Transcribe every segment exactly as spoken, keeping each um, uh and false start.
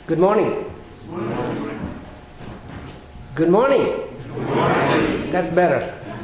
Good morning. Good morning. Good morning. Good morning. That's better.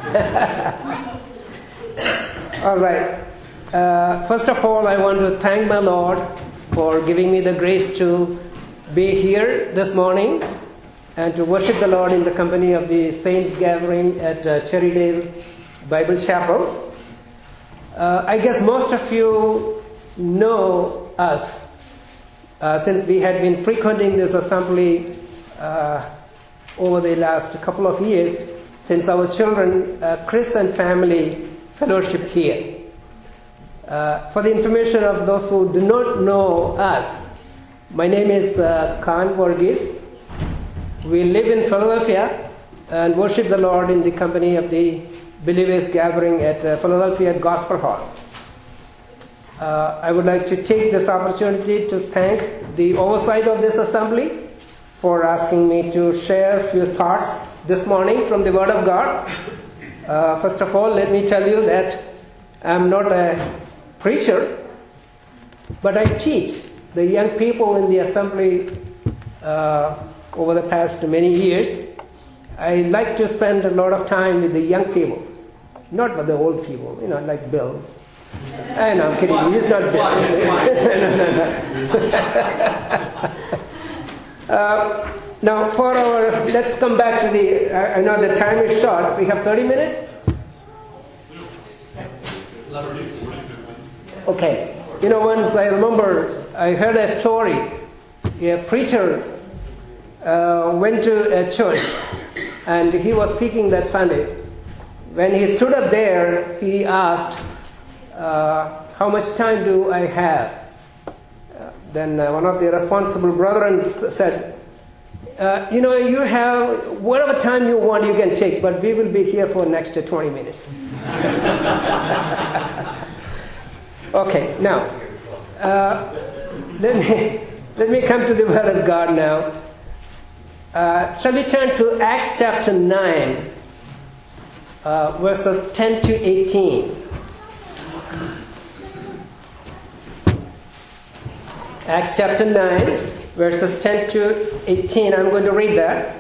All right. Uh, first of all, I want to thank my Lord for giving me the grace to be here this morning and to worship the Lord in the company of the saints gathering at uh, Cherrydale Bible Chapel. Uh, I guess most of you know us uh, since we had been frequenting this assembly uh, over the last couple of years, since our children, uh, Chris and family, fellowship here. Uh, for the information of those who do not know us, my name is uh, Khan Varghese. We live in Philadelphia and worship the Lord in the company of the believers gathering at uh, Philadelphia Gospel Hall. Uh, I would like to take this opportunity to thank the oversight of this assembly for asking me to share a few thoughts this morning from the Word of God. Uh, first of all, let me tell you that I'm not a preacher, but I teach the young people in the assembly uh, over the past many years. I like to spend a lot of time with the young people, not with the old people, you know, like Bill. I know, I'm kidding. He's not Bill. no, no, no. uh, now, for our, let's come back to the, I, I know the time is short. We have thirty minutes? Okay. You know, once I remember, I heard a story. A preacher uh, went to a church and he was speaking that Sunday. When he stood up there, he asked, uh, how much time do I have? Uh, then uh, one of the responsible brethren said, uh, you know, you have whatever time you want you can take, but we will be here for the next twenty minutes. Okay, now, uh, let me, let me come to the Word of God now. Uh, shall we turn to Acts chapter nine, uh, verses ten to eighteen. Acts chapter nine, verses ten to eighteen. I'm going to read that.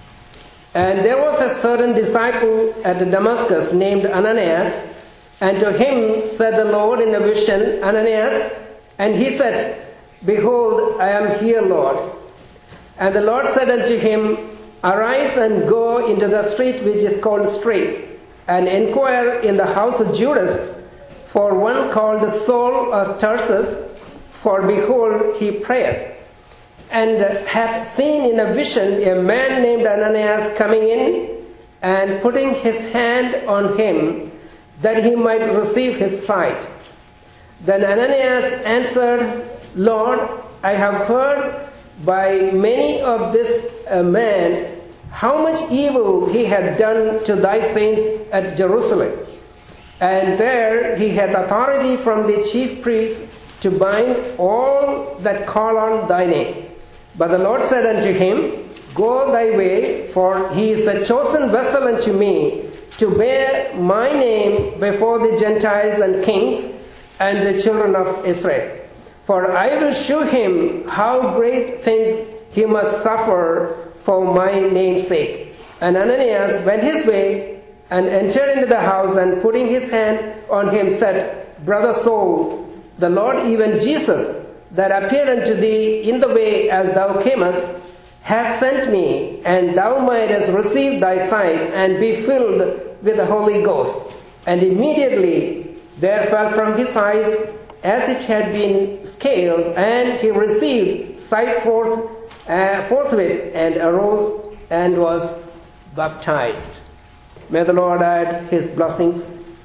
And there was a certain disciple at Damascus named Ananias, and to him said the Lord in a vision, Ananias, and he said, Behold, I am here, Lord. And the Lord said unto him, Arise and go into the street which is called Straight, and inquire in the house of Judas for one called Saul of Tarsus, for behold, he prayed, and hath seen in a vision a man named Ananias coming in, and putting his hand on him, that he might receive his sight. Then Ananias answered, Lord, I have heard by many of this uh, man how much evil he had done to thy saints at Jerusalem. And there he hath authority from the chief priests to bind all that call on thy name. But the Lord said unto him, Go thy way, for he is a chosen vessel unto me, to bear my name before the Gentiles and kings and the children of Israel. For I will shew him how great things he must suffer for my name's sake. And Ananias went his way and entered into the house, and putting his hand on him said, Brother Saul, the Lord, even Jesus, that appeared unto thee in the way as thou camest, hath sent me, and thou mightest receive thy sight and be filled with the Holy Ghost. And immediately there fell from his eyes as it had been scales, and he received sight forth, uh, forthwith, and arose and was baptized. May the Lord add his blessings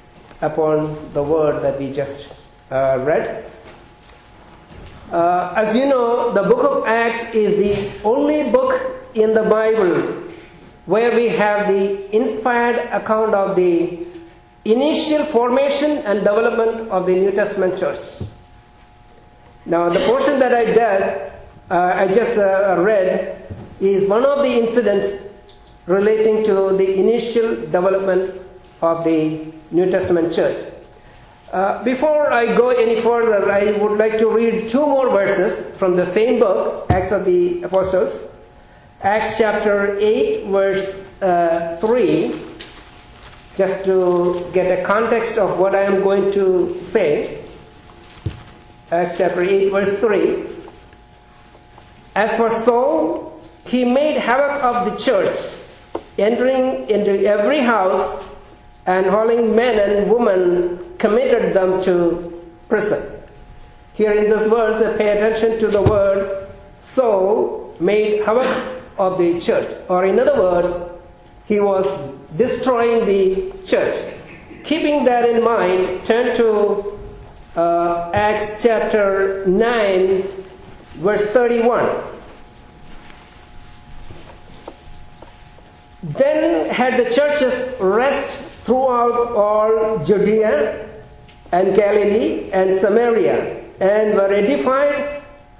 upon the word that we just uh, read. Uh, as you know, the book of Acts is the only book in the Bible where we have the inspired account of the initial formation and development of the New Testament church. Now, the portion that I did, uh, I just uh, read, is one of the incidents relating to the initial development of the New Testament church. Uh, before I go any further, I would like to read two more verses from the same book, Acts of the Apostles. Acts chapter eight, verse uh, three, just to get a context of what I am going to say. Acts chapter eight, verse three. As for Saul, he made havoc of the church, entering into every house and hauling men and women, committed them to prison. Here in this verse, pay attention to the word Saul made havoc of the church. Or in other words, he was destroying the church. Keeping that in mind, turn to uh, Acts chapter nine, verse thirty-one. Then had the churches rest throughout all Judea and Galilee and Samaria, and were edified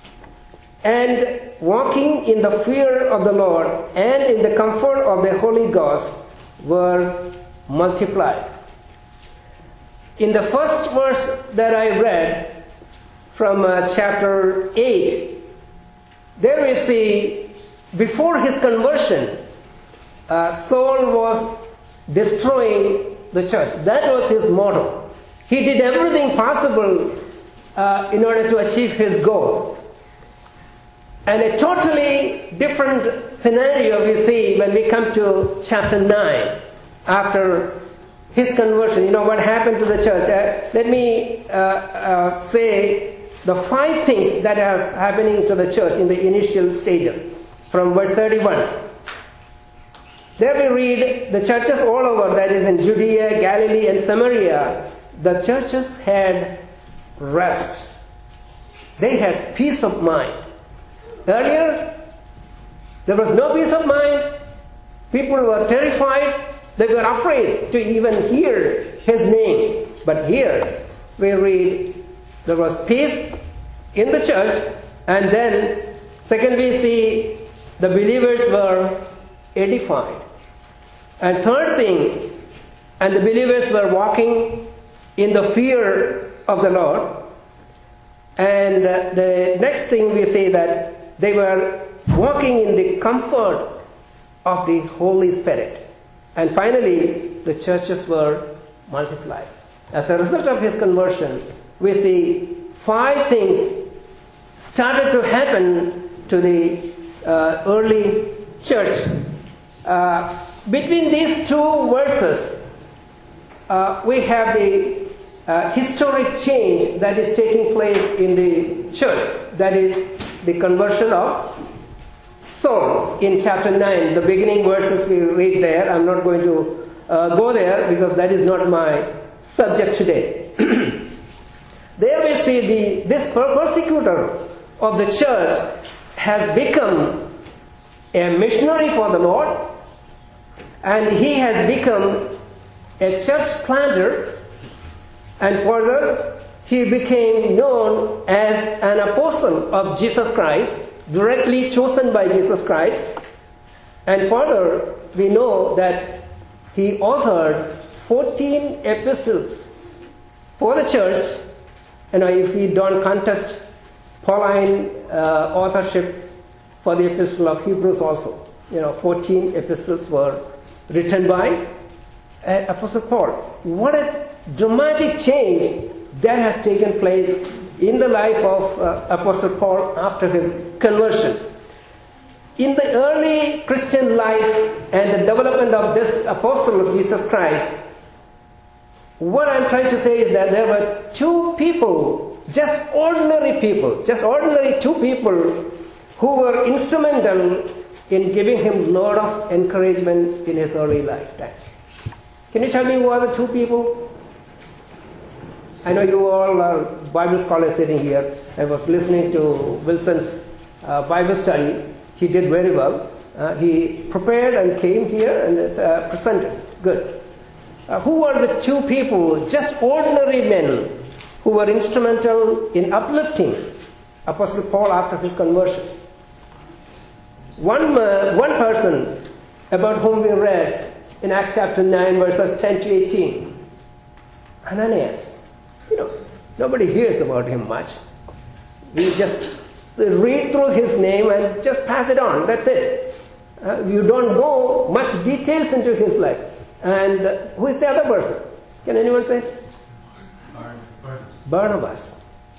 and walking in the fear of the Lord and in the comfort of the Holy Ghost were multiplied. In the first verse that I read from uh, chapter eight, there we see before his conversion, uh, Saul was destroying the church. That was his motto. He did everything possible uh, in order to achieve his goal. And a totally different scenario we see when we come to chapter nine, after his conversion. You know what happened to the church. Uh, let me uh, uh, say the five things that are happening to the church in the initial stages from verse thirty-one. There we read the churches all over, that is in Judea, Galilee and Samaria, the churches had rest. They had peace of mind. Earlier, there was no peace of mind. People were terrified. They were afraid to even hear his name. But here, we read there was peace in the church, and then, second, we see the believers were edified. And third thing, and the believers were walking in the fear of the Lord. And uh, the next thing we see that they were walking in the comfort of the Holy Spirit. And finally, the churches were multiplied. As a result of his conversion, we see five things started to happen to the uh, early church. Uh, between these two verses, uh, we have the uh, historic change that is taking place in the church. That is the conversion of Saul in chapter nine. The beginning verses we read there. I'm not going to uh, go there because that is not my subject today. There we see the this persecutor of the church has become a missionary for the Lord, and he has become a church planter, and further he became known as an apostle of Jesus Christ, directly chosen by Jesus Christ. And further, we know that he authored fourteen epistles for the church. You know, if we don't contest Pauline uh, authorship for the epistle of Hebrews also, you know, fourteen epistles were written by uh, Apostle Paul. What a dramatic change that has taken place in the life of uh, Apostle Paul after his conversion. In the early Christian life and the development of this apostle of Jesus Christ, what I'm trying to say is that there were two people, just ordinary people, just ordinary two people who were instrumental in giving him a lot of encouragement in his early lifetime. Can you tell me who are the two people? I know you all are Bible scholars sitting here. I was listening to Wilson's uh, Bible study. He did very well. Uh, he prepared and came here and uh, presented. Good. Uh, who are the two people, just ordinary men, who were instrumental in uplifting Apostle Paul after his conversion? One, uh, one person about whom we read in Acts chapter nine, verses ten to eighteen. Ananias. you know, nobody hears about him much. We just read through his name and just pass it on. That's it. Uh, you don't go much details into his life. And uh, who is the other person? Can anyone say? Barnabas.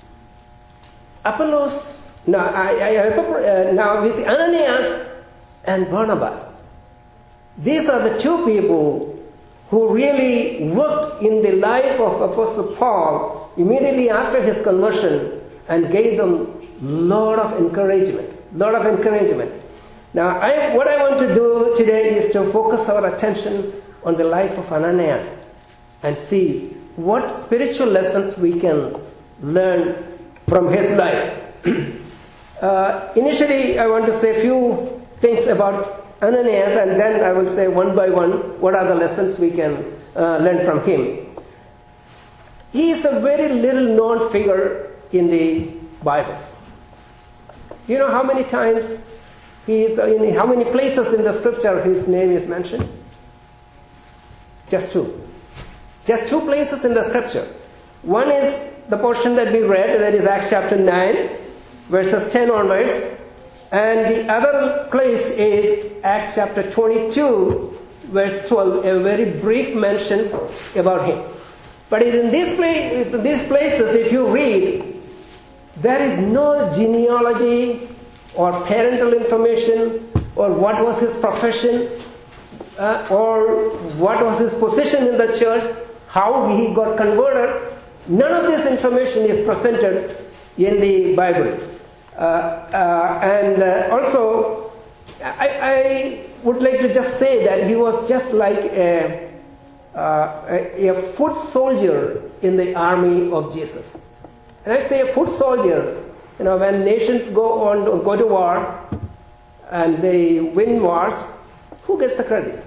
Apollos. Now, I, I, uh, now we see Ananias and Barnabas. These are the two people who really worked in the life of Apostle Paul immediately after his conversion and gave them a lot of encouragement. lot of encouragement. Now, I, what I want to do today is to focus our attention on the life of Ananias and see what spiritual lessons we can learn from his life. uh, initially, I want to say a few things about Ananias, and then I will say one by one what are the lessons we can uh, learn from him. He is a very little known figure in the Bible. Do you know how many times he is in, how many places in the scripture his name is mentioned? Just two. Just two places in the scripture. One is the portion that we read, that is Acts chapter nine, verses ten onwards. And the other place is Acts chapter twenty-two, verse twelve, a very brief mention about him. But in these, place, these places, if you read, there is no genealogy or parental information or what was his profession uh, or what was his position in the church, how he got converted. None of this information is presented in the Bible. Uh, uh, and uh, also, I, I would like to just say that he was just like a, uh, a, a foot soldier in the army of Jesus. And I say a foot soldier, you know, when nations go on go to war and they win wars, who gets the credit?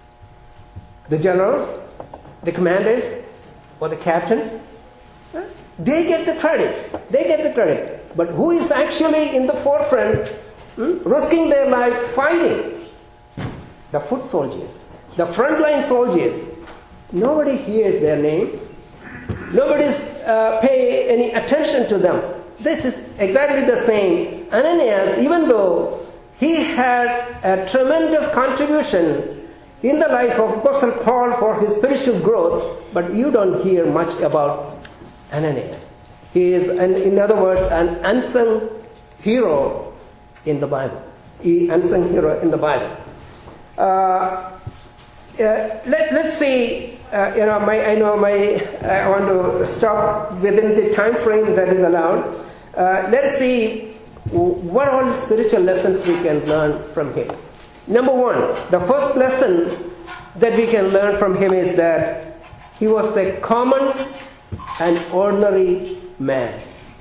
The generals, the commanders, or the captains? They get the credit. They get the credit. But who is actually in the forefront, hmm, risking their life fighting? The foot soldiers, the frontline soldiers. Nobody hears their name. Nobody's uh, pay any attention to them. This is exactly the same. Ananias, even though he had a tremendous contribution in the life of Apostle Paul for his spiritual growth, but you don't hear much about Ananias. He is, an, in other words, an unsung hero in the Bible. He unsung hero in the Bible. Uh, uh, let, let's see. Uh, you know, my, I know my. I want to stop within the time frame that is allowed. Uh, let's see what all spiritual lessons we can learn from him. Number one, the first lesson that we can learn from him is that he was a common and ordinary man.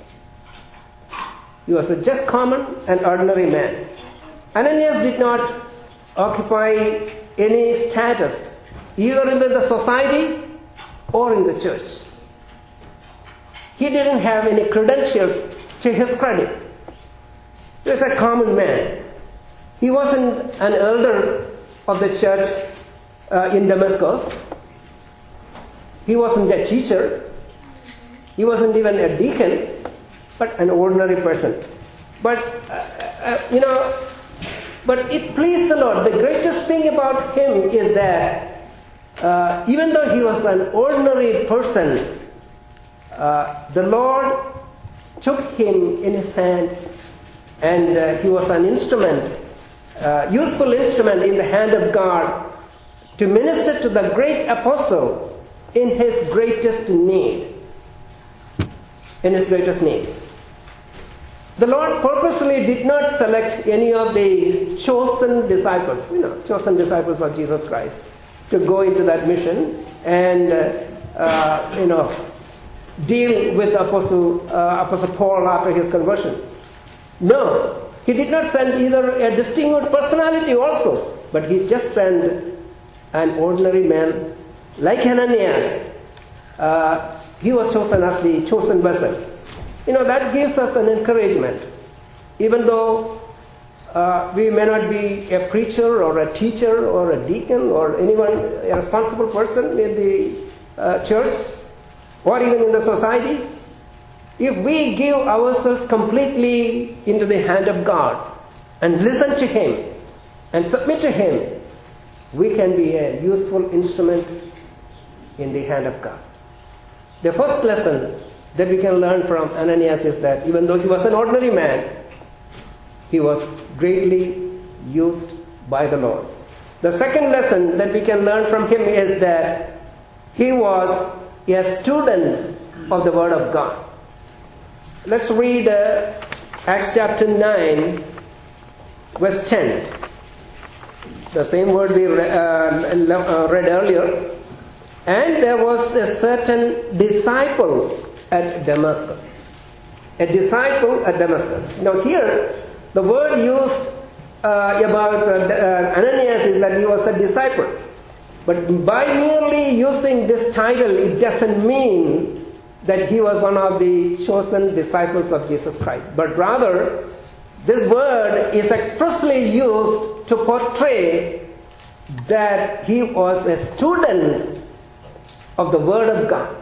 He was a just common and ordinary man. Ananias did not occupy any status either in the society or in the church. He didn't have any credentials to his credit. He was a common man. He wasn't an elder of the church uh, in Damascus. He wasn't a teacher. He wasn't even a deacon, but an ordinary person. But, uh, uh, you know, but it pleased the Lord. The greatest thing about him is that uh, even though he was an ordinary person, uh, the Lord took him in his hand, and uh, he was an instrument, uh, useful instrument in the hand of God to minister to the great apostle in his greatest need. In his greatest need. The Lord purposely did not select any of the chosen disciples, you know, chosen disciples of Jesus Christ, to go into that mission and, uh, uh, you know, deal with Apostle, uh, Apostle Paul after his conversion. No, he did not send either a distinguished personality also, but he just sent an ordinary man like Ananias. Uh, He was chosen as the chosen vessel. You know, that gives us an encouragement. Even though uh, we may not be a preacher or a teacher or a deacon or anyone, a responsible person in the uh, church, or even in the society, if we give ourselves completely into the hand of God and listen to Him and submit to Him, we can be a useful instrument in the hand of God. The first lesson that we can learn from Ananias is that even though he was an ordinary man, he was greatly used by the Lord. The second lesson that we can learn from him is that he was a student of the Word of God. Let's read uh, Acts chapter nine, verse ten. The same word we re- uh, read earlier. And there was a certain disciple at Damascus. A disciple at Damascus. Now here, the word used uh, about uh, Ananias is that he was a disciple. But by merely using this title, it doesn't mean that he was one of the chosen disciples of Jesus Christ. But rather, this word is expressly used to portray that he was a student of the Word of God.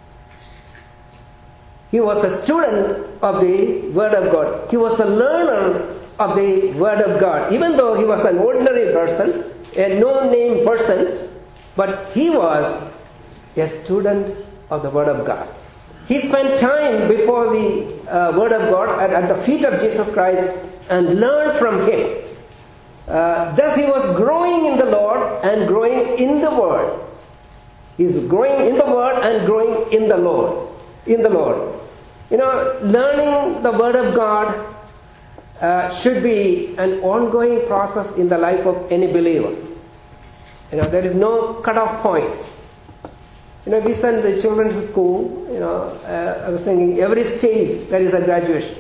He was a student of the Word of God. He was a learner of the Word of God. Even though he was an ordinary person, a no-name person, but he was a student of the Word of God. He spent time before the uh, Word of God at, at the feet of Jesus Christ and learned from Him. Uh, thus he was growing in the Lord and growing in the Word. He's growing in the Word and growing in the Lord. In the Lord. You know, learning the Word of God uh, should be an ongoing process in the life of any believer. You know, there is no cut-off point. You know, we send the children to school, you know, uh, I was thinking every stage there is a graduation.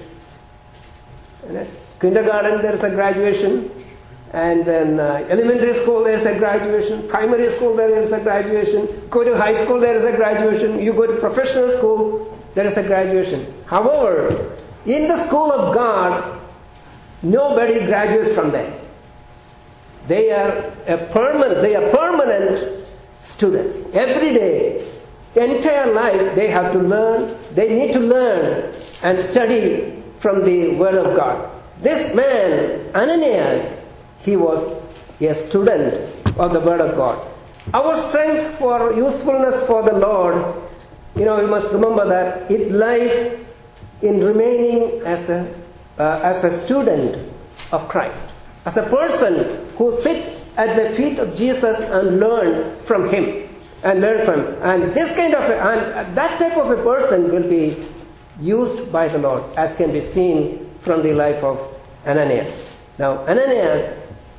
You know, kindergarten there is a graduation, and then uh, elementary school there is a graduation, primary school there is a graduation, go to high school there is a graduation, you go to professional school there is a graduation. However, in the school of God, nobody graduates from there. They are a permanent, they are permanent students. Every day, the entire life, they have to learn, they need to learn and study from the Word of God. This man, Ananias, he was a student of the Word of God. Our strength for usefulness for the Lord, you know, we must remember that it lies in remaining as a, uh, as a student of Christ. As a person who sits at the feet of Jesus and learn from Him. And learn from Him. And this kind of, a, and that type of a person will be used by the Lord, as can be seen from the life of Ananias. Now, Ananias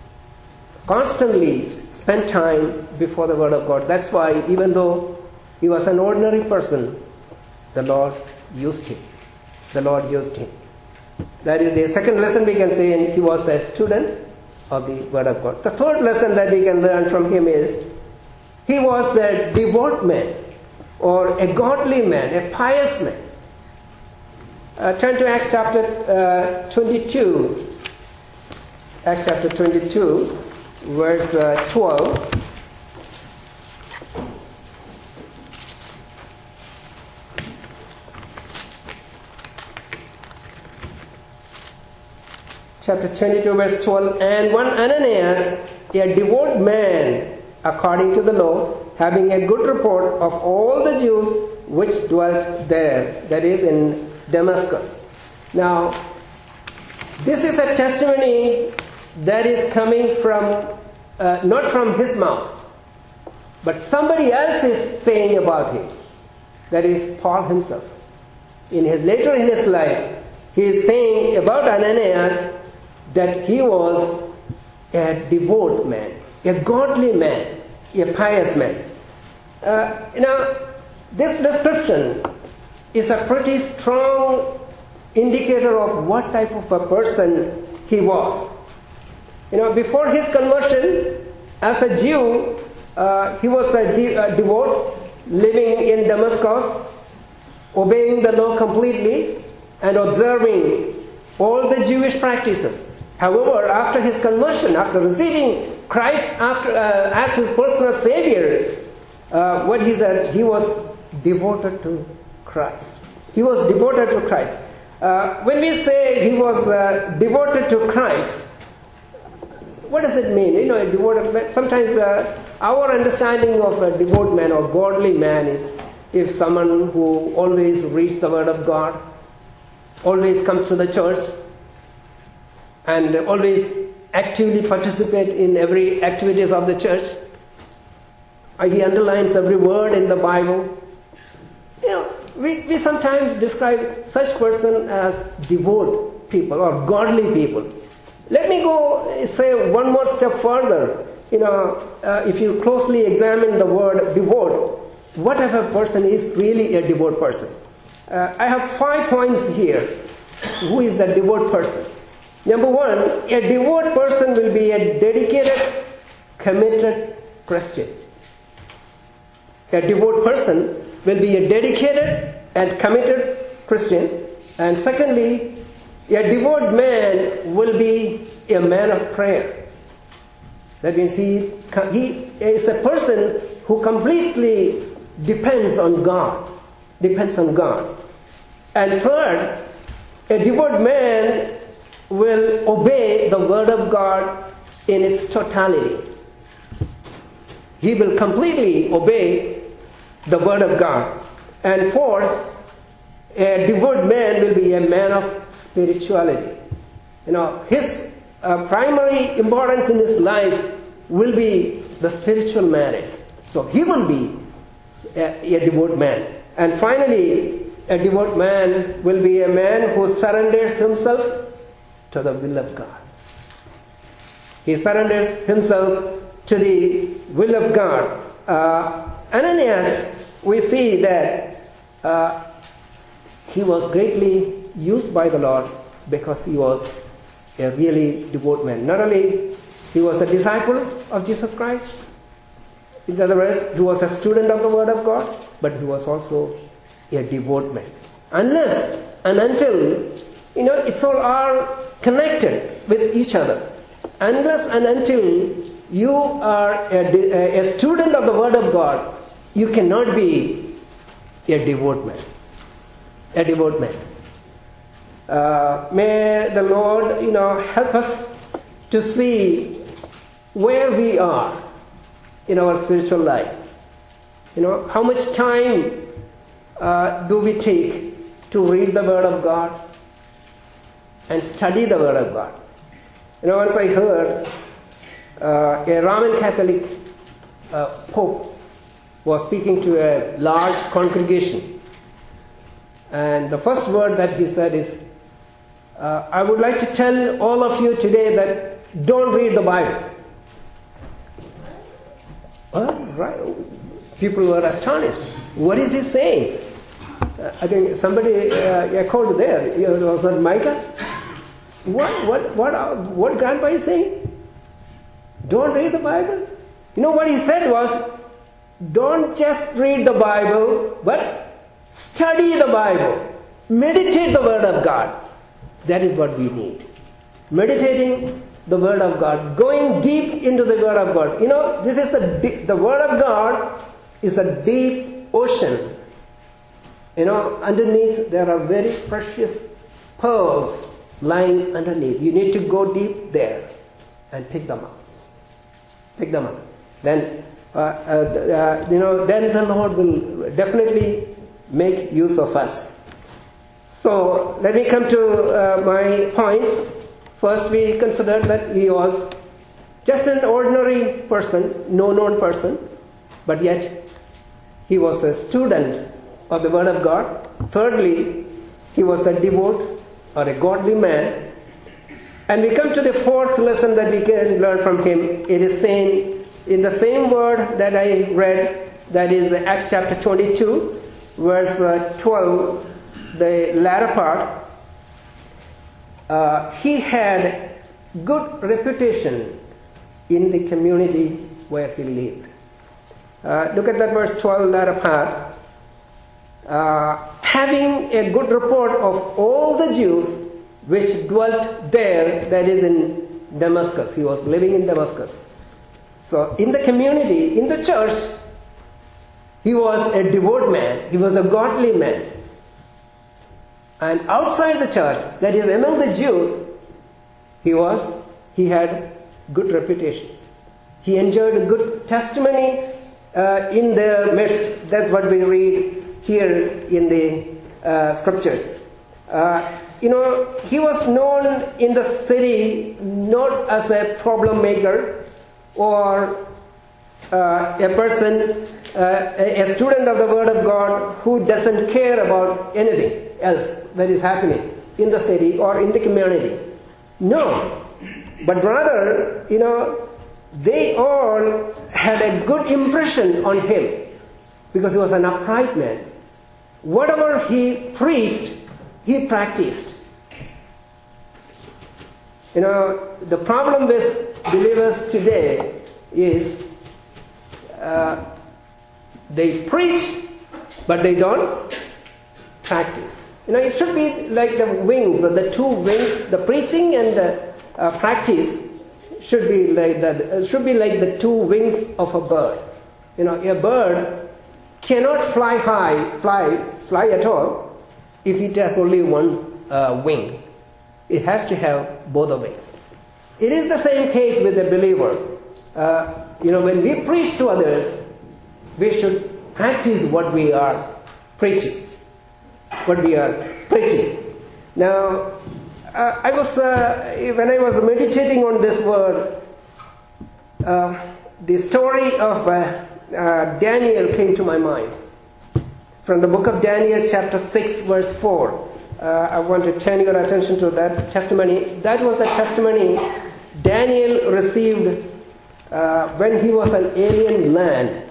constantly spent time before the Word of God. That's why, even though he was an ordinary person, the Lord used him. The Lord used him. That is the second lesson we can say, and he was a student of the Word of God. The third lesson that we can learn from him is, he was a devout man, or a godly man, a pious man. Uh, turn to Acts chapter uh, twenty-two. Acts chapter twenty-two, verse uh, twelve. Chapter twenty-two, verse twelve. And one Ananias, a devout man, according to the law, having a good report of all the Jews which dwelt there, that is in Damascus. Now, this is a testimony that is coming from, uh, not from his mouth, but somebody else is saying about him. That is Paul himself. In his later in his life, he is saying about Ananias that he was a devout man, a godly man, a pious man. Uh, now, this description is a pretty strong indicator of what type of a person he was. You know, before his conversion, as a Jew, uh, he was a, de- a devout, living in Damascus, obeying the law completely and observing all the Jewish practices. However, after his conversion, after receiving Christ after, uh, as his personal Savior, uh, what he said, he was devoted to Christ. He was devoted to Christ. Uh, when we say he was uh, devoted to Christ, what does it mean? You know, a devoted, sometimes uh, our understanding of a devout man or godly man is if someone who always reads the Word of God, always comes to the church, and always actively participate in every activities of the church. He underlines every word in the Bible. You know, we, we sometimes describe such person as devout people or godly people. Let me go say one more step further. You know, uh, if you closely examine the word devout, what if a person is really a devout person? Uh, I have five points here. Who is a devout person? Number one, a devout person will be a dedicated, committed Christian. A devout person will be a dedicated and committed Christian. And secondly, a devout man will be a man of prayer. That means he, he is a person who completely depends on God. Depends on God. And third, a devout man will obey the Word of God in its totality. He will completely obey the Word of God. And fourth, a devout man will be a man of spirituality. You know, his uh, primary importance in his life will be the spiritual matters. So he will be a, a devout man. And finally, a devout man will be a man who surrenders himself to the will of God. He surrenders himself to the will of God. Uh, Ananias, we see that uh, he was greatly used by the Lord because he was a really devout man. Not only he was a disciple of Jesus Christ, in other words, he was a student of the Word of God, but he was also a devout man. Unless and until, you know, it's all are connected with each other. Unless and until you are a, a student of the Word of God, you cannot be a devout man. A devout man. Uh, may the Lord, you know, help us to see where we are in our spiritual life. You know, how much time uh, do we take to read the Word of God and study the Word of God? You know, once I heard uh, a Roman Catholic uh, Pope was speaking to a large congregation, and the first word that he said is, uh, I would like to tell all of you today that don't read the Bible. Well, right. People were astonished. What is he saying? Uh, I think somebody uh, echoed there. Was that Micah? What, what, what, uh, what Grandpa is saying? Don't read the Bible? You know what he said was, don't just read the Bible, but study the Bible. Meditate the Word of God. That is what we need. Meditating the Word of God. Going deep into the Word of God. You know, this is a deep, the Word of God is a deep ocean. You know, underneath there are very precious pearls lying underneath. You need to go deep there and pick them up. Pick them up. Then, uh, uh, uh, you know, then the Lord will definitely make use of us. So, let me come to uh, my points. First, we considered that he was just an ordinary person, no known person, but yet he was a student of the Word of God. Thirdly, he was a devout or a godly man. And we come to the fourth lesson that we can learn from him. It is saying in the same word that I read, that is Acts chapter twenty-two, verse uh, twelve, the latter part, uh, he had good reputation in the community where he lived. Uh, look at that verse twelve, latter part. Uh, having a good report of all the Jews which dwelt there, that is in Damascus. He was living in Damascus. So in the community, in the church, He was a devout man. He was a godly man. And outside the church, that is among the Jews, he was, he had good reputation. He enjoyed a good testimony uh, in their midst. That's what we read here in the uh, scriptures. Uh, you know, he was known in the city not as a problem maker or uh, a person, uh, a student of the Word of God who doesn't care about anything else that is happening in the city or in the community. No, but rather, you know, they all had a good impression on him because he was an upright man. Whatever he preached, he practiced. You know, the problem with believers today is uh, they preach, but they don't practice. You know, it should be like the wings, the two wings, the preaching and the uh, practice should be like that. Should be like the two wings of a bird. You know, a bird cannot fly high, fly, fly at all, if it has only one uh, wing. It has to have both the wings. It is the same case with the believer. Uh, you know, when we preach to others, we should practice what we are preaching. What we are preaching. Now, uh, I was uh, when I was meditating on this word, uh, the story of uh, uh, Daniel came to my mind. From the book of Daniel, chapter six, verse four. Uh, I want to turn your attention to that testimony. That was the testimony Daniel received uh, when he was an alien land.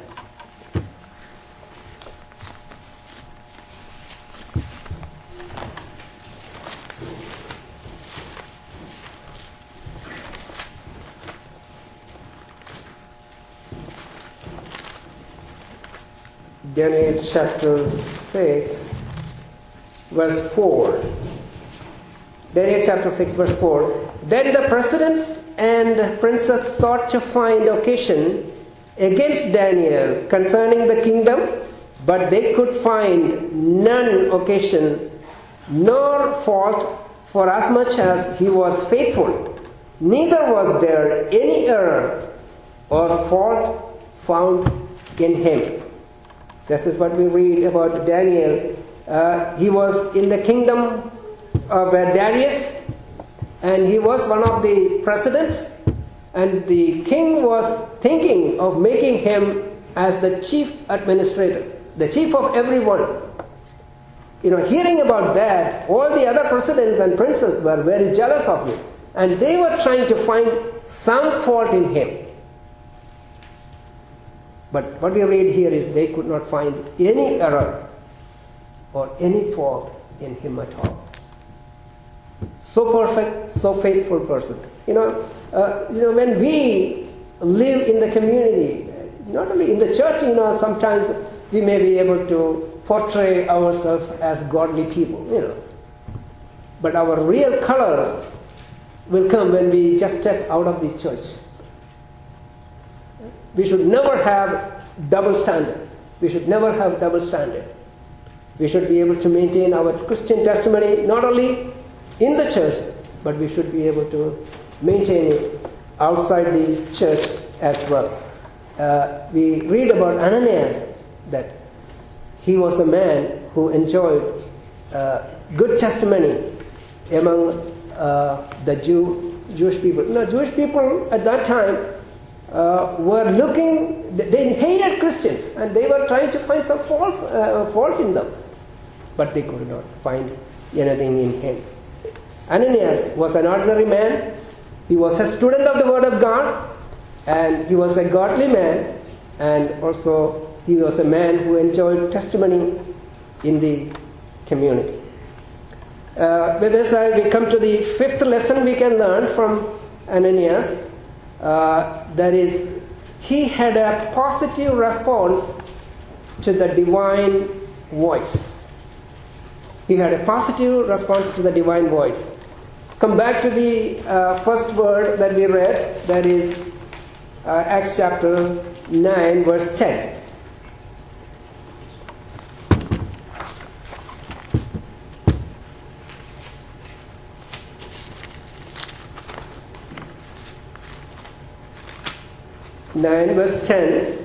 Daniel chapter six, verse four. Daniel chapter six, verse four. Then the presidents and princes sought to find occasion against Daniel concerning the kingdom, but they could find none occasion nor fault, for as much as he was faithful. Neither was there any error or fault found in him. This is what we read about Daniel. Uh, he was in the kingdom of uh, Darius, and he was one of the presidents, and the king was thinking of making him as the chief administrator, the chief of everyone. You know, hearing about that, all the other presidents and princes were very jealous of him, and they were trying to find some fault in him. But what we read here is they could not find any error or any fault in him at all. So perfect, so faithful person. You know, uh, you know, when we live in the community, not only in the church, you know, sometimes we may be able to portray ourselves as godly people, you know. But our real color will come when we just step out of the church. We should never have double standard. We should never have double standard. We should be able to maintain our Christian testimony not only in the church, but we should be able to maintain it outside the church as well. Uh, we read about Ananias that he was a man who enjoyed uh, good testimony among uh, the Jew, Jewish people. Now, Jewish people at that time Uh, were looking, they hated Christians, and they were trying to find some fault, uh, fault in them, but they could not find anything in him. Ananias was an ordinary man. He was a student of the Word of God, and he was a godly man, and also he was a man who enjoyed testimony in the community. Uh, with this, uh, we come to the fifth lesson we can learn from Ananias. Uh, that is, he had a positive response to the divine voice. He had a positive response to the divine voice. Come back to the uh, first word that we read, that is uh, Acts chapter nine, verse ten. nine, verse ten.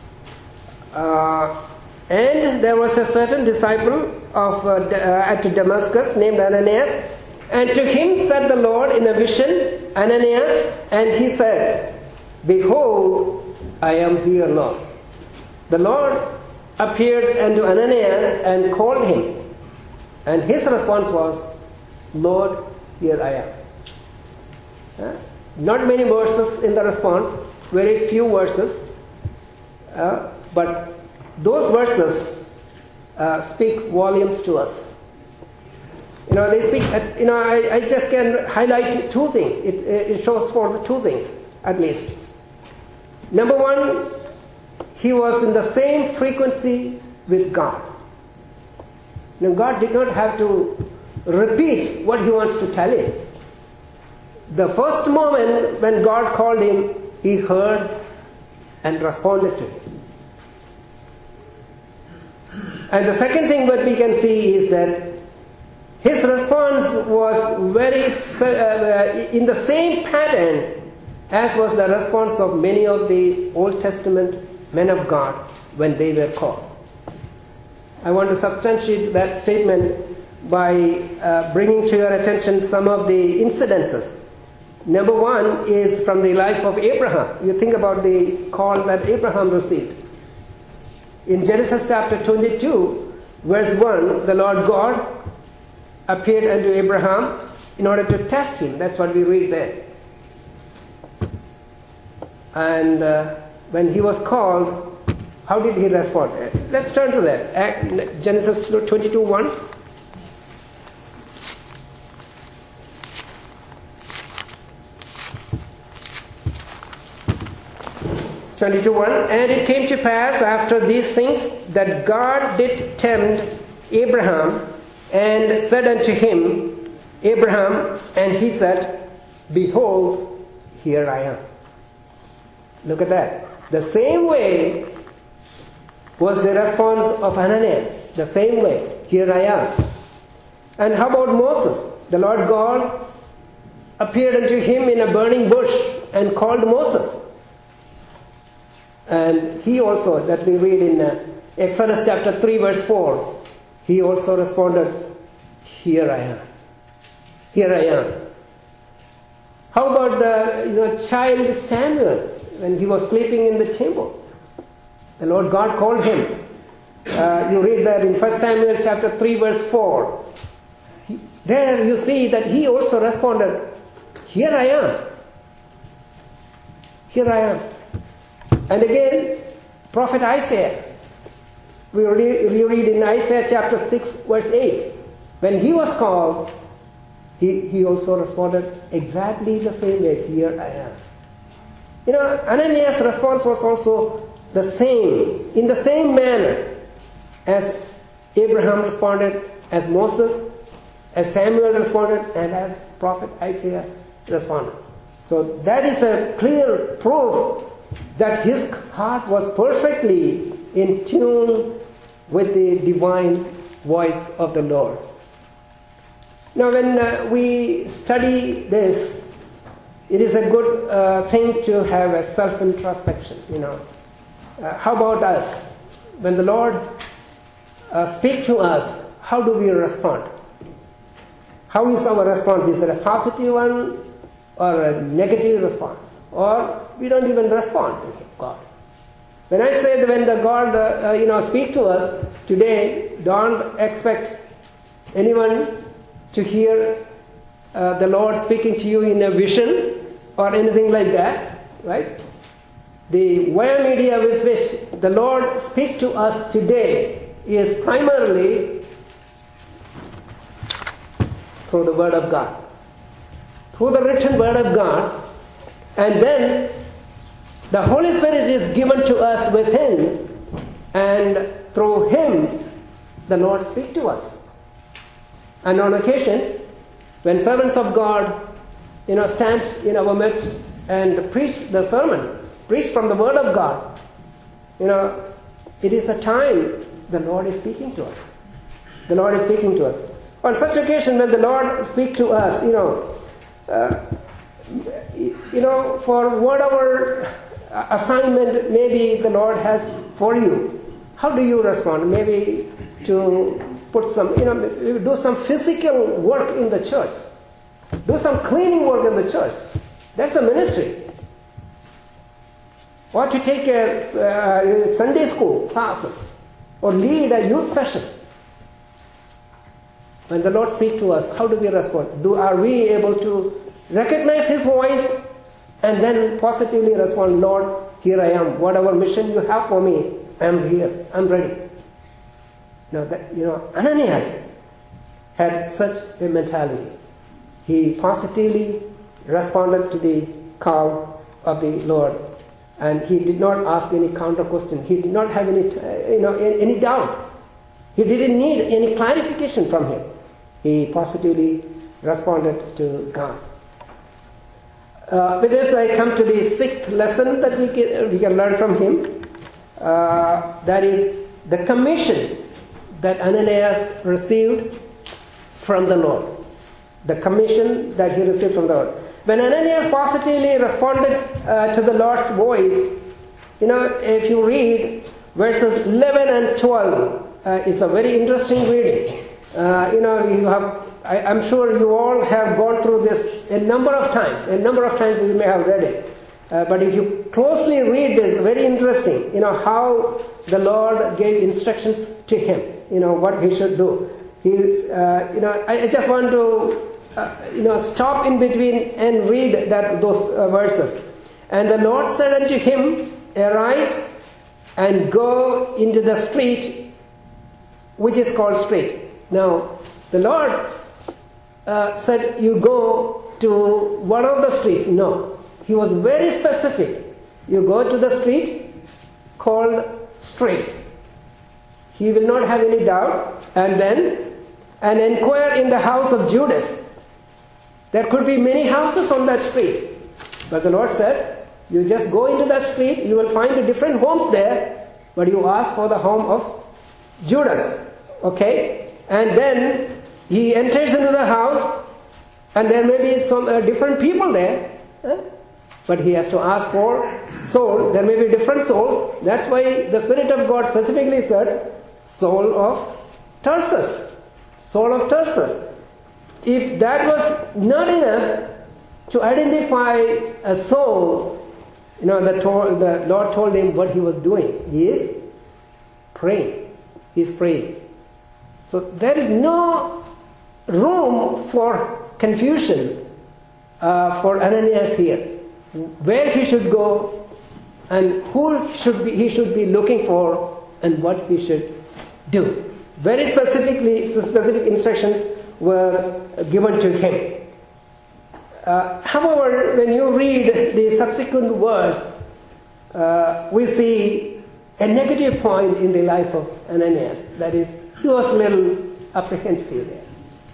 Uh, and there was a certain disciple of uh, at Damascus named Ananias, and to him said the Lord in a vision, Ananias, and he said, Behold, I am here, Lord. The Lord appeared unto Ananias and called him. And his response was, Lord, here I am. Uh, not many verses in the response, very few verses. Uh, but those verses uh, speak volumes to us. You know, they speak, uh, you know, I, I just can highlight two things. It, it shows for the two things, at least. Number one, he was in the same frequency with God. Now, God did not have to repeat what he wants to tell him. The first moment when God called him, he heard and responded to it. And the second thing that we can see is that his response was very uh, in the same pattern as was the response of many of the Old Testament men of God when they were called. I want to substantiate that statement by uh, bringing to your attention some of the incidences. Number one is from the life of Abraham. You think about the call that Abraham received. In Genesis chapter twenty-two, verse one, the Lord God appeared unto Abraham in order to test him. That's what we read there. And uh, when he was called, how did he respond? Let's turn to that. Genesis twenty-two, one. twenty-two, one. And it came to pass after these things that God did tempt Abraham and said unto him, Abraham, and he said, Behold, here I am. Look at that. The same way was the response of Ananias. The same way. Here I am. And how about Moses? The Lord God appeared unto him in a burning bush and called Moses. And he also, that we read in uh, Exodus chapter three, verse four, he also responded, Here I am. Here I am. How about the you know, child Samuel when he was sleeping in the temple? The Lord God called him. Uh, you read that in First Samuel chapter three, verse four. He, there you see that he also responded, Here I am. Here I am. And again, Prophet Isaiah. We read, we read in Isaiah chapter six, verse eight. When he was called, he, he also responded exactly the same way, Here I am. You know, Ananias' response was also the same, in the same manner as Abraham responded, as Moses, as Samuel responded, and as Prophet Isaiah responded. So that is a clear proof that his heart was perfectly in tune with the divine voice of the Lord. Now when uh, we study this, it is a good uh, thing to have a self-introspection, you know. Uh, how about us? When the Lord uh, speaks to us, how do we respond? How is our response? Is it a positive one or a negative response? Or we don't even respond to God. When I say that when the God uh, uh, you know speak to us today, don't expect anyone to hear uh, the Lord speaking to you in a vision or anything like that, right? The wire media with which the Lord speaks to us today is primarily through the Word of God, through the written Word of God. And then the Holy Spirit is given to us within, and through Him the Lord speaks to us. And on occasions, when servants of God, you know, stand in our midst and preach the sermon, preach from the Word of God, you know, it is the time the Lord is speaking to us. The Lord is speaking to us. On such occasion, when the Lord speaks to us, you know, uh, you know, for whatever assignment maybe the Lord has for you. How do you respond? Maybe to put some, you know, do some physical work in the church. Do some cleaning work in the church. That's a ministry. Or to take a uh, Sunday school classes or lead a youth session. When the Lord speaks to us, how do we respond? Do are we able to recognize His voice and then positively respond, Lord, here I am. Whatever mission you have for me, I am here. I'm ready. Now that you know, Ananias had such a mentality. He positively responded to the call of the Lord, and he did not ask any counter question. He did not have any, you know, any doubt. He didn't need any clarification from him. He positively responded to God. Uh, with this, I come to the sixth lesson that we can, we can learn from him. Uh, that is the commission that Ananias received from the Lord. The commission that he received from the Lord. When Ananias positively responded uh, to the Lord's voice, you know, if you read verses eleven and twelve, uh, it's a very interesting reading. Uh, you know, you have, I, I'm sure you all have gone through this a number of times. A number of times you may have read it. Uh, but if you closely read this, very interesting, you know, how the Lord gave instructions to him, you know, what he should do. He, uh, you know, I, I just want to, uh, you know, stop in between and read that those uh, verses. And the Lord said unto him, arise and go into the street, which is called Straight. Now, the Lord uh, said, you go to one of the streets. No. He was very specific. You go to the street called Straight. He will not have any doubt. And then, and inquire in the house of Judas. There could be many houses on that street. But the Lord said, you just go into that street, you will find different homes there, but you ask for the home of Judas. Okay? And then he enters into the house, and there may be some uh, different people there. Huh? But he has to ask for soul. There may be different souls. That's why the Spirit of God specifically said, soul of Tarsus. Soul of Tarsus. If that was not enough to identify a soul, you know, the, to- the Lord told him what he was doing. He is praying. He is praying. So there is no room for confusion uh, for Ananias here. Where he should go and who should be, he should be looking for and what he should do. Very specifically, specific instructions were given to him. Uh, however, when you read the subsequent verse, uh, we see a negative point in the life of Ananias. That is, he was a little apprehensive there.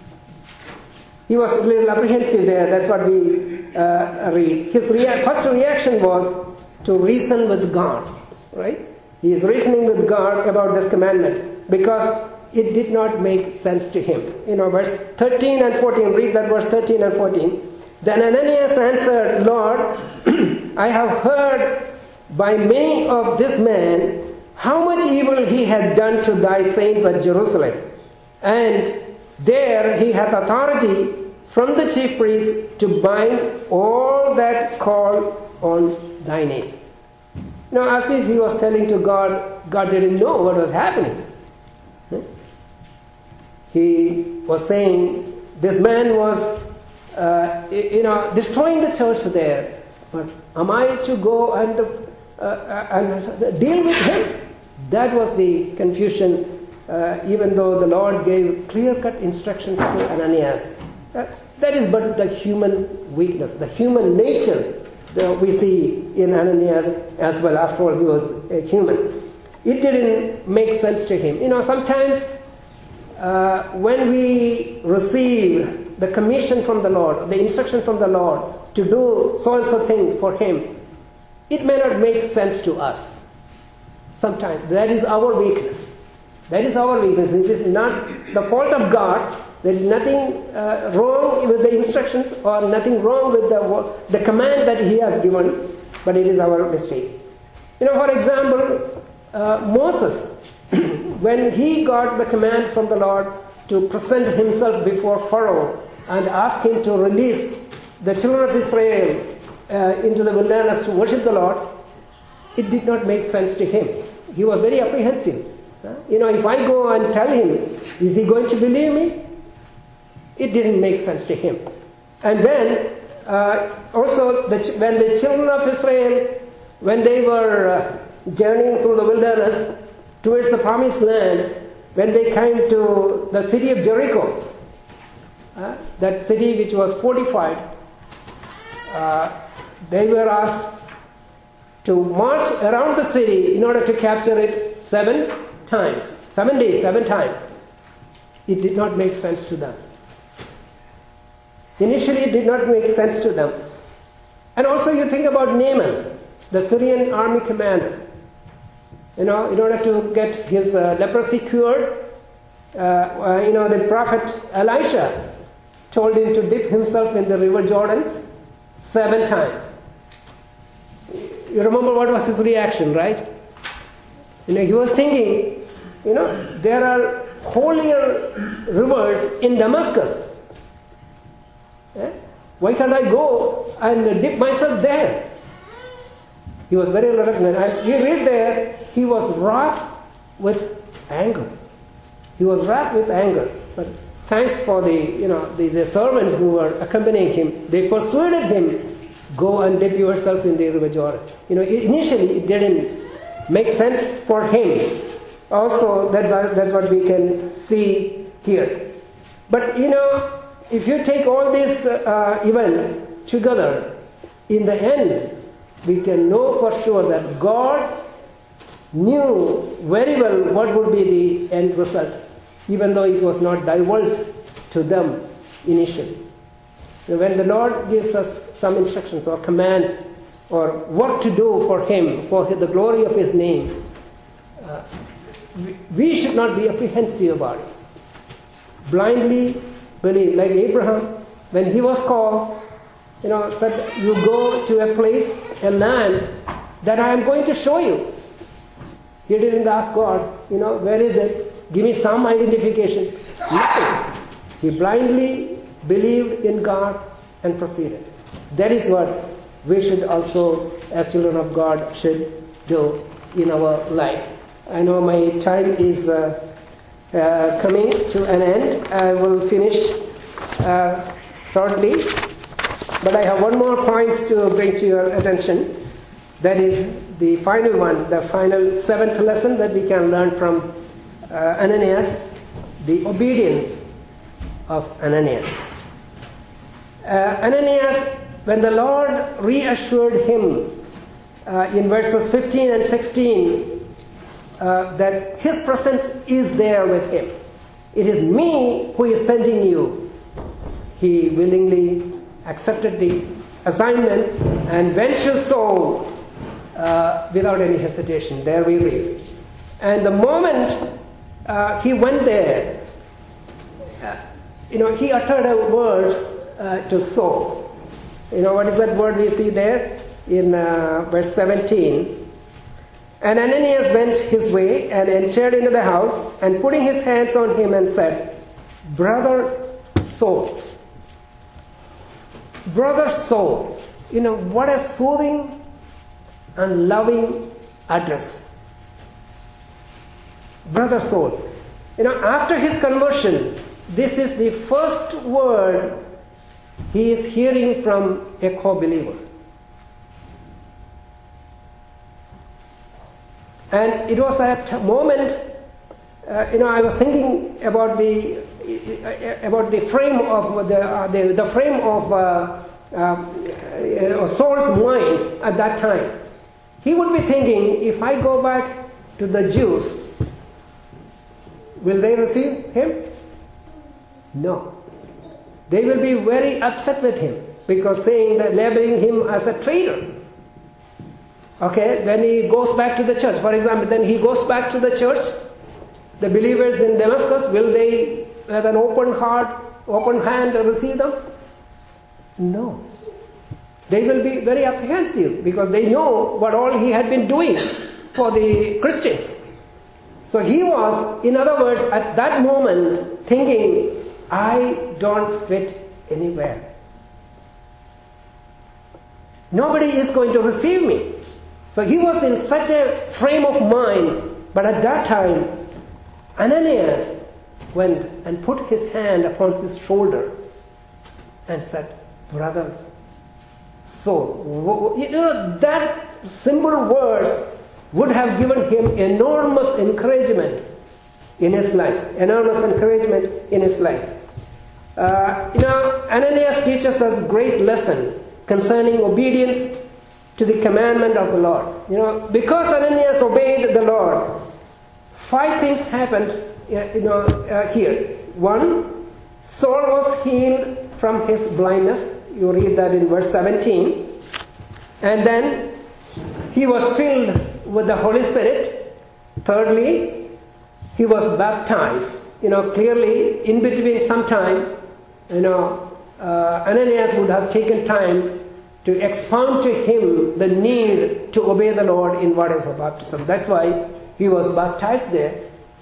He was a little apprehensive there. That's what we uh, read. His rea- first reaction was to reason with God. Right? He is reasoning with God about this commandment because it did not make sense to him. You know, verse thirteen and fourteen. Read that verse thirteen and fourteen. Then Ananias answered, Lord, I have heard by many of this man how much evil he had done to thy saints at Jerusalem. And there he hath authority from the chief priests to bind all that call on thy name. Now, as if he was telling to God, God didn't know what was happening. He was saying, this man was, uh, you know, destroying the church there. But am I to go and, uh, and deal with him? That was the confusion, uh, even though the Lord gave clear-cut instructions to Ananias. Uh, that is but the human weakness, the human nature that we see in Ananias as well. After all, he was a human. It didn't make sense to him. You know, sometimes uh, when we receive the commission from the Lord, the instruction from the Lord to do so and so thing for Him, it may not make sense to us. Sometimes that is our weakness. That is our weakness. It is not the fault of God. There is nothing uh, wrong with the instructions or nothing wrong with the the command that He has given. but it is our mistake. You know, for example, uh, Moses, when he got the command from the Lord to present himself before Pharaoh and ask him to release the children of Israel uh, into the wilderness to worship the Lord, it did not make sense to him. He was very apprehensive. Uh, you know, if I go and tell him, is he going to believe me? It didn't make sense to him. And then, uh, also, the, when the children of Israel, when they were uh, journeying through the wilderness towards the promised land, when they came to the city of Jericho, uh, that city which was fortified, uh, they were asked to march around the city in order to capture it seven times. Seven days, seven times. It did not make sense to them. Initially, it did not make sense to them. And also you think about Naaman, the Syrian army commander. You know, in order to get his uh, leprosy cured, uh, uh, you know, the prophet Elisha told him to dip himself in the river Jordan seven times. You remember what was his reaction, right? You know, he was thinking, you know, there are holier rivers in Damascus. Eh? Why can't I go and dip myself there? He was very reluctant. And you read there, he was wrath with anger. He was wrath with anger. But thanks for the, you know, the, the servants who were accompanying him. They persuaded him, go and dip yourself in the river Jordan. You know, initially it didn't make sense for him. Also, that, that's what we can see here. But, you know, if you take all these uh, events together, in the end, we can know for sure that God knew very well what would be the end result, even though it was not divulged to them initially. When the Lord gives us some instructions or commands or what to do for Him, for the glory of His name, uh, we should not be apprehensive about it. Blindly believe, like Abraham, when he was called, you know, said, you go to a place, a land that I am going to show you. He didn't ask God, you know, where is it? Give me some identification. Nothing. He blindly believed in God and proceeded. That is what we should also, as children of God, should do in our life. I know my time is uh, uh, coming to an end. I will finish uh, shortly. But I have one more point to bring to your attention. That is the final one, the final seventh lesson that we can learn from uh, Ananias, the obedience of Ananias. Uh, Ananias, when the Lord reassured him uh, in verses fifteen and sixteen uh, that His presence is there with him. It is me who is sending you. He willingly accepted the assignment and ventured so uh, without any hesitation. There we read. And the moment uh, he went there, uh, you know, he uttered a word uh, to sow. You know, what is that word we see there in uh, verse seventeen? And Ananias went his way and entered into the house, and putting his hands on him and said, Brother Saul, Brother Saul, you know, what a soothing and loving address. Brother Saul. You know, after his conversion, this is the first word he is hearing from a co-believer. And it was at a moment, uh, you know, I was thinking about the about the frame of the uh, the, the frame of uh, uh, Saul's mind at that time. He would be thinking, if I go back to the Jews, will they receive him? No. They will be very upset with him because saying that, labeling him as a traitor. Okay, then he goes back to the church. For example, then he goes back to the church. The believers in Damascus, will they, with an open heart, open hand, receive them? No. they will be very apprehensive because they know what all he had been doing for the Christians. So he was, in other words, at that moment thinking, I don't fit anywhere. Nobody is going to receive me. So he was in such a frame of mind. But at that time, Ananias went and put his hand upon his shoulder and said, brother, so, you know, that simple words would have given him enormous encouragement in his life. Enormous encouragement in his life. Uh, you know, Ananias teaches us great lesson concerning obedience to the commandment of the Lord. You know, because Ananias obeyed the Lord, five things happened, you know, uh, here. One, Saul was healed from his blindness. You read that in verse seventeen. And then he was filled with the Holy Spirit. Thirdly, he was baptized. You know, clearly in between some time, you know, uh, Ananias would have taken time to expound to him the need to obey the Lord in waters of baptism. That's why he was baptized there.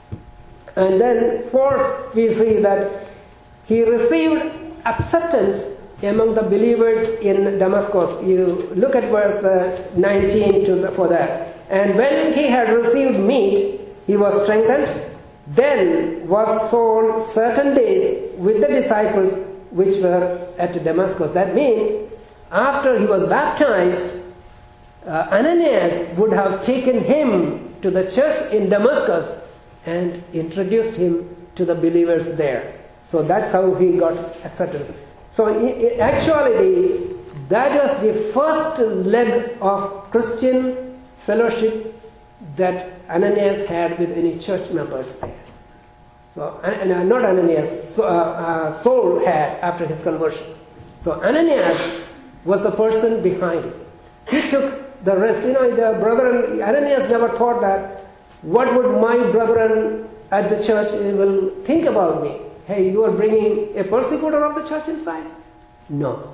And then fourth, we see that he received acceptance among the believers in Damascus. You look at verse uh, nineteen to the, for that. And when he had received meat, he was strengthened. Then was Saul certain days with the disciples which were at Damascus. That means after he was baptized, uh, Ananias would have taken him to the church in Damascus and introduced him to the believers there. So that's how he got acceptance. So in actuality, that was the first leg of Christian fellowship that Ananias had with any church members there. So, and, and not Ananias, so, uh, uh, Saul had after his conversion. So Ananias was the person behind it. He took the risk. You know, the brethren, Ananias never thought that, what would my brethren at the church will think about me? Hey, you are bringing a persecutor of the church inside? No.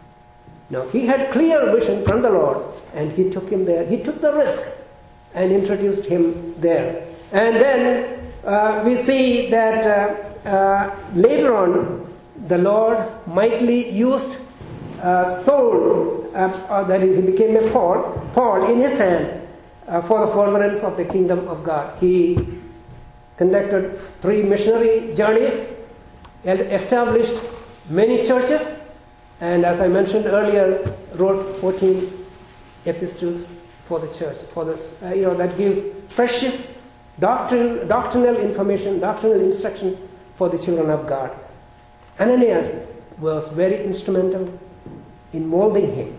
No, he had clear vision from the Lord, and he took him there. He took the risk and introduced him there. And then uh, we see that uh, uh, later on, the Lord mightily used uh, Saul, uh, uh, that is, he became a Paul, Paul in his hand uh, for the furtherance of the kingdom of God. He conducted three missionary journeys and established many churches, and as I mentioned earlier, wrote fourteen epistles for the church. For this, uh, you know, that gives precious doctrine, doctrinal information, doctrinal instructions for the children of God. Ananias was very instrumental in molding him,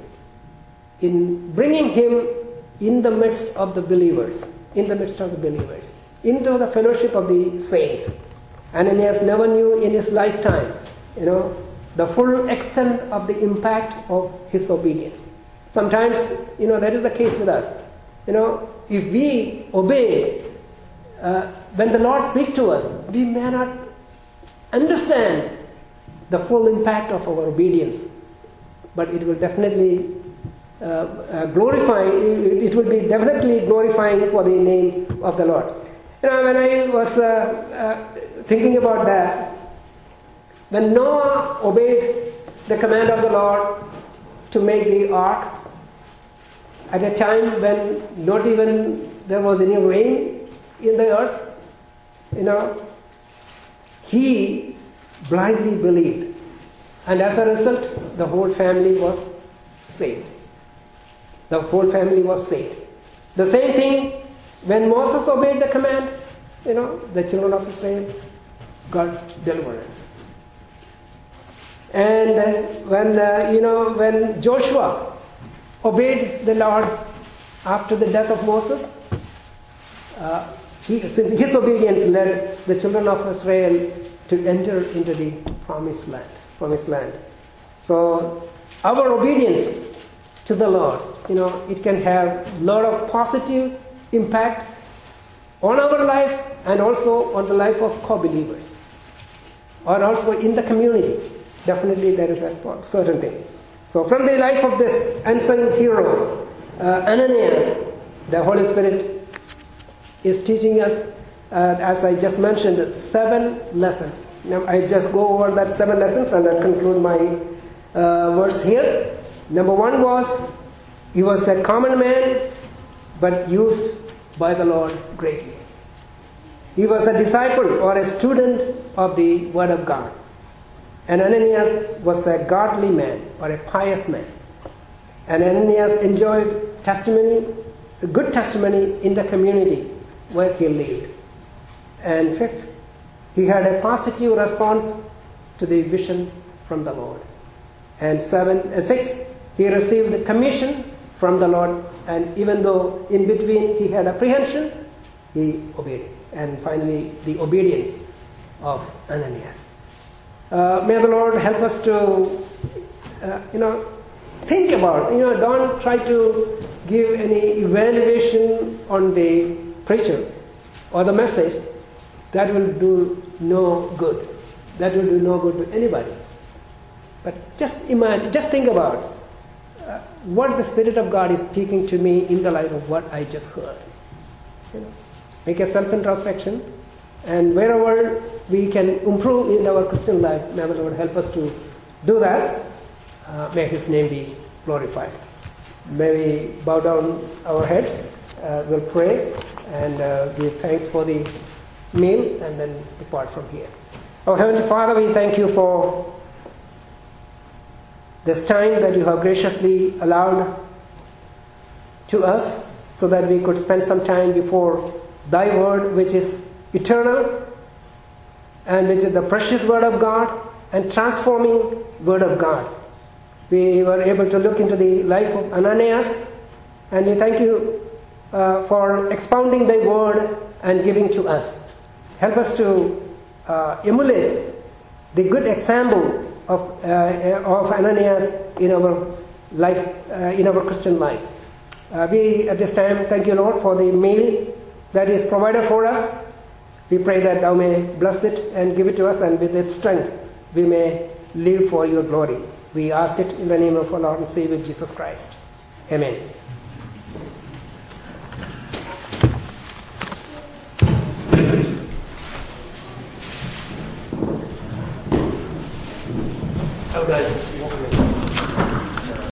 in bringing him in the midst of the believers, in the midst of the believers, into the fellowship of the saints. Ananias never knew in his lifetime, you know, the full extent of the impact of his obedience. Sometimes, you know, that is the case with us. You know, if we obey, uh, when the Lord speaks to us, we may not understand the full impact of our obedience, but it will definitely uh, uh, glorify, it, it will be definitely glorifying for the name of the Lord. You know, when I was uh, uh, thinking about that, when Noah obeyed the command of the Lord to make the ark, at a time when not even there was any rain in the earth, you know, he blindly believed. And as a result, the whole family was saved. The whole family was saved. The same thing, when Moses obeyed the command, you know, the children of Israel got deliverance. And uh, when, uh, you know, when Joshua obeyed the Lord after the death of Moses, uh, he, his obedience led the children of Israel to enter into the promised land. Promised land. So our obedience to the Lord, you know, it can have a lot of positive impact on our life and also on the life of co-believers, or also in the community. Definitely there is a certain thing. So from the life of this unsung hero, uh, Ananias, the Holy Spirit is teaching us, uh, as I just mentioned, seven lessons. Now I just go over that seven lessons and then conclude my uh, verse here. Number one was, he was a common man, but used by the Lord greatly. He was a disciple or a student of the Word of God. And Ananias was a godly man or a pious man. And Ananias enjoyed testimony, a good testimony in the community where he lived. And fifth, he had a positive response to the vision from the Lord. And seven, uh, sixth, he received the commission from the Lord, and even though in between he had apprehension, he obeyed. And finally, the obedience of Ananias. Uh, may the Lord help us to, uh, you know, think about, you know, don't try to give any evaluation on the preacher or the message. That will do no good. That will do no good to anybody. But just imagine, just think about uh, what the Spirit of God is speaking to me in the light of what I just heard. You know, make a self-introspection, and wherever we can improve in our Christian life, may the Lord help us to do that. Uh, may His name be glorified. May we bow down our head, uh, we'll pray, and uh, give thanks for the meal, and then depart from here. Oh Heavenly Father, we thank you for this time that you have graciously allowed to us, so that we could spend some time before Thy Word, which is eternal, and which is the precious Word of God, and transforming Word of God. We were able to look into the life of Ananias, and we thank you uh, for expounding Thy Word and giving to us. Help us to uh, emulate the good example of, uh, of Ananias in our life, uh, in our Christian life. Uh, we at this time thank you, Lord, for the meal that is provided for us. We pray that Thou may bless it and give it to us, and with its strength we may live for Your glory. We ask it in the name of our Lord and Savior Jesus Christ. Amen.